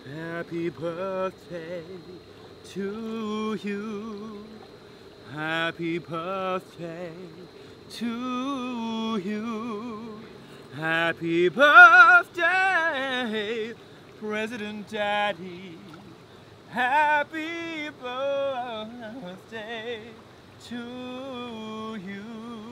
Happy birthday to you. Happy birthday to you. Happy birthday, President Daddy. Happy birthday to you.